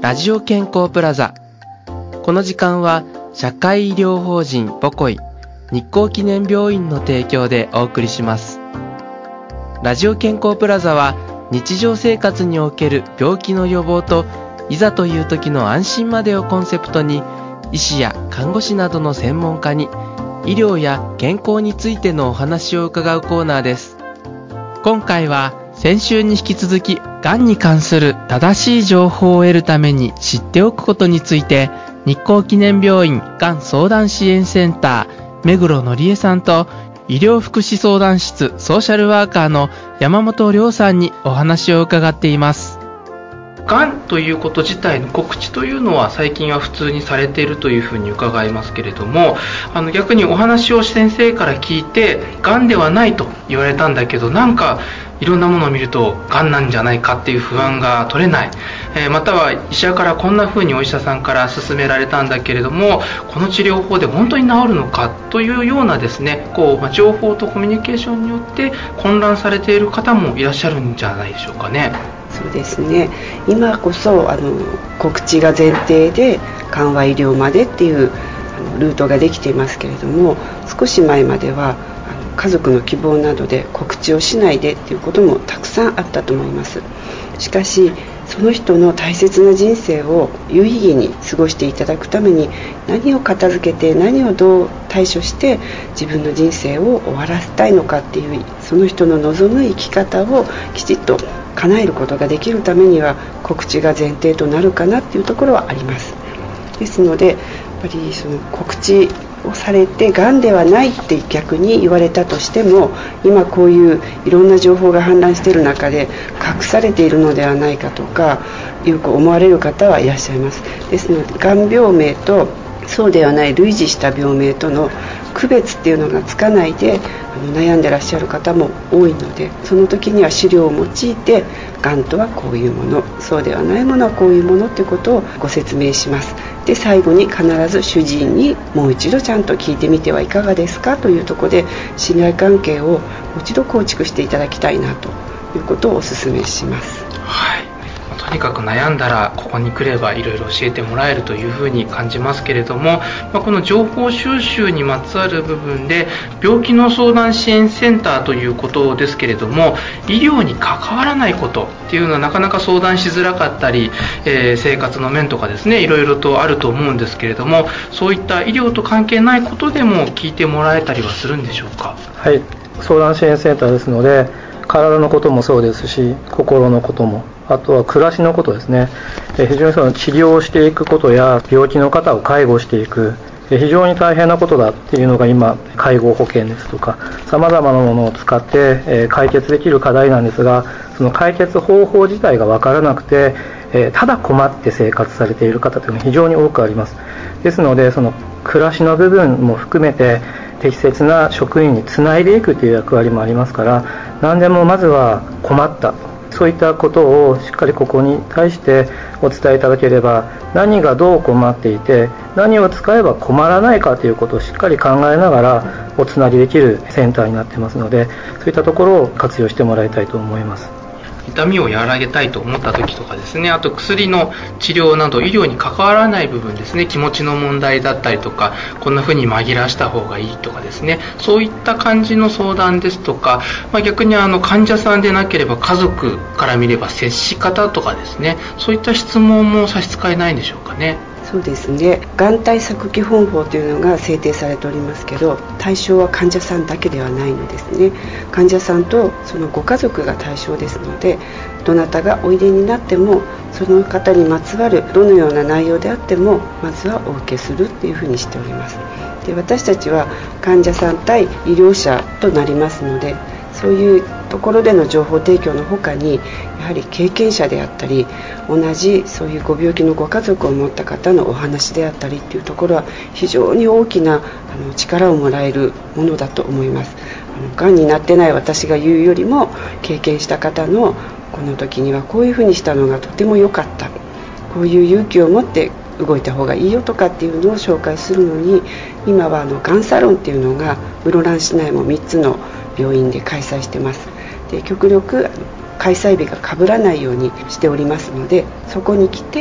ラジオ健康プラザ。この時間は社会医療法人ボコイ日光記念病院の提供でお送りします。ラジオ健康プラザは日常生活における病気の予防といざという時の安心までをコンセプトに、医師や看護師などの専門家に医療や健康についてのお話を伺うコーナーです。今回は先週に引き続き、がんに関する正しい情報を得るために知っておくことについて、日光記念病院がん相談支援センター目黒のりえさんと、医療福祉相談室ソーシャルワーカーの山本亮さんにお話を伺っています。がんということ自体の告知というのは最近は普通にされているというふうに伺いますけれども、逆にお話を先生から聞いて、がんではないと言われたんだけど、なんかいろんなものを見るとがんなんじゃないかっていう不安が取れない、または医者からこんなふうにお医者さんから勧められたんだけれども、この治療法で本当に治るのかというようなですね、情報とコミュニケーションによって混乱されている方もいらっしゃるんじゃないでしょうかね。 そうですね、今こそ告知が前提で緩和医療までっていうルートができていますけれども、少し前までは家族の希望などで告知をしないでっていうこともたくさんあったと思います。しかしその人の大切な人生を有意義に過ごしていただくために、何を片付けて何をどう対処して自分の人生を終わらせたいのかっていう、その人の望む生き方をきちっと叶えることができるためには、告知が前提となるかなっていうところはあります。ですのでやっぱりその告知をされてがんではないって逆に言われたとしても、今こういういろんな情報が氾濫している中で隠されているのではないかとかよく思われる方はいらっしゃいます。ですのでがん病名とそうではない類似した病名との区別っていうのがつかないで悩んでらっしゃる方も多いので、その時には資料を用いて、がんとはこういうもの、そうではないものはこういうものということをご説明します。で最後に必ず主治医にもう一度ちゃんと聞いてみてはいかがですかというところで、信頼関係をもう一度構築していただきたいなということをお勧めします。 はい、とにかく悩んだらここに来ればいろいろ教えてもらえるというふうに感じますけれども、この情報収集にまつわる部分で病気の相談支援センターということですけれども、医療に関わらないことっていうのはなかなか相談しづらかったり、生活の面とかですね、いろいろとあると思うんですけれども、そういった医療と関係ないことでも聞いてもらえたりはするんでしょうか。 はい、相談支援センターですので、体のこともそうですし、心のことも、あとは暮らしのことですね。非常にその治療をしていくことや病気の方を介護していく、非常に大変なことだっていうのが今、介護保険ですとか様々なものを使って解決できる課題なんですが、その解決方法自体が分からなくて、ただ困って生活されている方というのは非常に多くあります。ですので、その暮らしの部分も含めて適切な職員につないでいくという役割もありますから、何でもまずは困った、そういったことをしっかりここに対してお伝えいただければ、何がどう困っていて何を使えば困らないかということをしっかり考えながらおつなぎできるセンターになっていますので、そういったところを活用してもらいたいと思います。 痛みを和らげたいと思った時とかですね、あと薬の治療など医療に関わらない部分ですね、気持ちの問題だったりとか、こんな風に紛らわした方がいいとかですね、そういった感じの相談ですとか、逆に患者さんでなければ家族から見れば接し方とかですね、そういった質問も差し支えないんでしょうかね。 そうですね、がん対策基本法というのが制定されておりますけど、対象は患者さんだけではないのですね。患者さんとそのご家族が対象ですので、どなたがおいでになってもその方にまつわるどのような内容であってもまずはお受けするっていうふうにしております。で、私たちは患者さん対医療者となりますので、そういうところでの情報提供の他に、やはり経験者であったり、同じそういうご病気のご家族を持った方のお話であったりっていうところは非常に大きな力をもらえるものだと思います。がんになってない私が言うよりも、経験した方のこの時にはこういうふうにしたのがとても良かった、こういう勇気を持って動いた方がいいよとかっていうのを紹介するのに、今はがんサロンっていうのが室蘭市内も3つの病院で開催してます。で、極力開催日が被らないようにしておりますので、そこに来て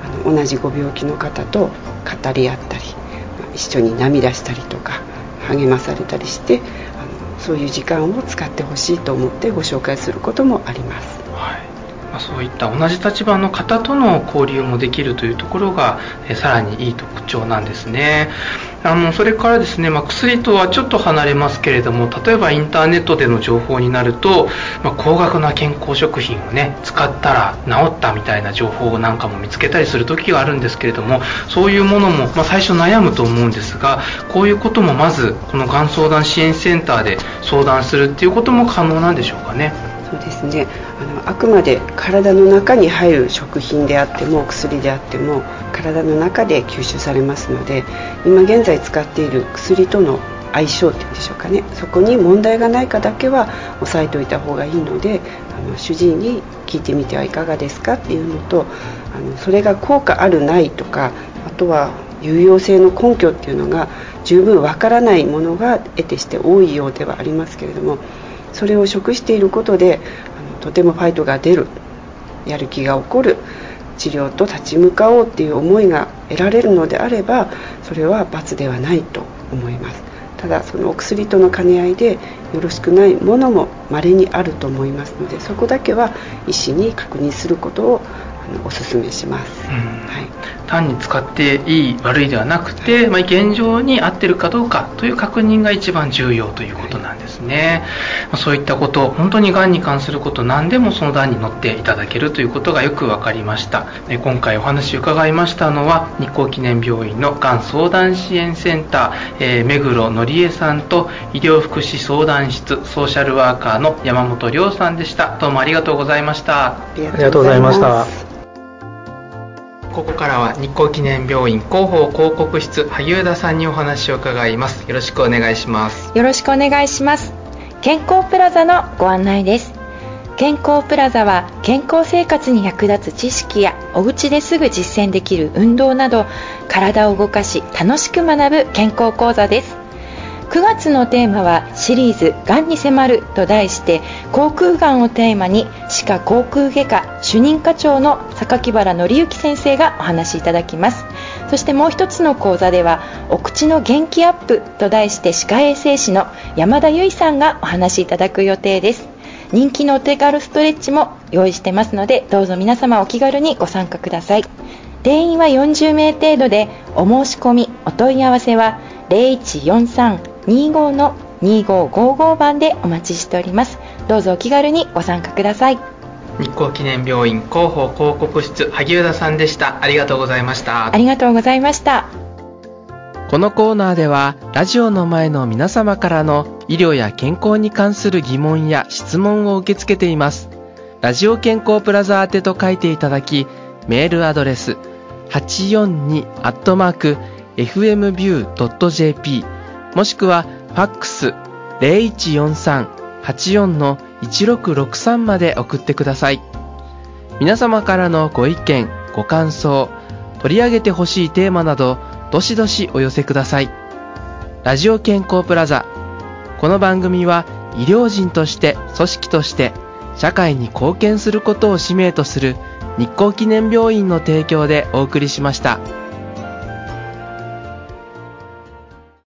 同じご病気の方と語り合ったり、一緒に涙したりとか励まされたりして、そういう時間を使ってほしいと思ってご紹介することもあります。 そういった同じ立場の方との交流もできるというところが、さらにいい特徴なんですね。それからですね、薬とはちょっと離れますけれども、例えばインターネットでの情報になると、高額な健康食品をね使ったら治ったみたいな情報なんかも見つけたりする時があるんですけれども、そういうものも、最初悩むと思うんですが、こういうこともまずこのがん相談支援センターで相談するっていうことも可能なんでしょうかね。 そうですね、あくまで体の中に入る食品であっても薬であっても体の中で吸収されますので、今現在使っている薬との相性っていうんでしょうかね、そこに問題がないかだけは押さえておいた方がいいので、主治医に聞いてみてはいかがですかっていうのと、それが効果あるないとか、あとは有用性の根拠っていうのが十分わからないものが得てして多いようではありますけれども、それを食していることでとてもファイトが出る、やる気が起こる、治療と立ち向かおうっていう思いが得られるのであれば、それは罰ではないと思います。ただそのお薬との兼ね合いでよろしくないものも稀にあると思いますので、そこだけは医師に確認することをお勧めします。 単に使っていい悪いではなくて、現状に合ってるかどうかという確認が一番重要ということなんですね。そういったこと、本当にがんに関すること何でも相談に乗っていただけるということがよく分かりました。今回お話を伺いましたのは、日光記念病院のがん相談支援センター、目黒のりえさんと医療福祉相談室ソーシャルワーカーの山本亮さんでした。どうもありがとうございました。 ありがとうございました。 ここからは日光記念病院広報広告室萩生田さんにお話を伺います。よろしくお願いします。 よろしくお願いします。健康プラザのご案内です。健康プラザは健康生活に役立つ知識やお家ですぐ実践できる運動など、体を動かし楽しく学ぶ健康講座です。9月のテーマはシリーズがんに迫ると題して、口腔がんをテーマに歯科口腔外科主任科長の榊原紀之先生がお話しいただきます。そしてもう一つの講座ではお口の元気アップと題して、歯科衛生士の山田由衣さんがお話しいただく予定です。人気のお手軽ストレッチも用意してますので、どうぞ皆様お気軽にご参加ください。定員は40名程度で、お申し込みお問い合わせは0143-25-2555番でお待ちしております。どうぞお気軽にご参加ください。 日光記念病院広報広告室萩生田さんでした。ありがとうございました。 ありがとうございました。 このコーナーではラジオの前の皆様からの医療や健康に関する疑問や質問を受け付けています。ラジオ健康プラザ宛てと書いていただき、メールアドレス 842@fmview.jp もしくはファックス 0143-84-1663 まで送ってください。皆様からのご意見ご感想、取り上げてほしいテーマなどどしどしお寄せください。ラジオ健康プラザ、この番組は医療人として組織として社会に貢献することを使命とする日光記念病院の提供でお送りしました。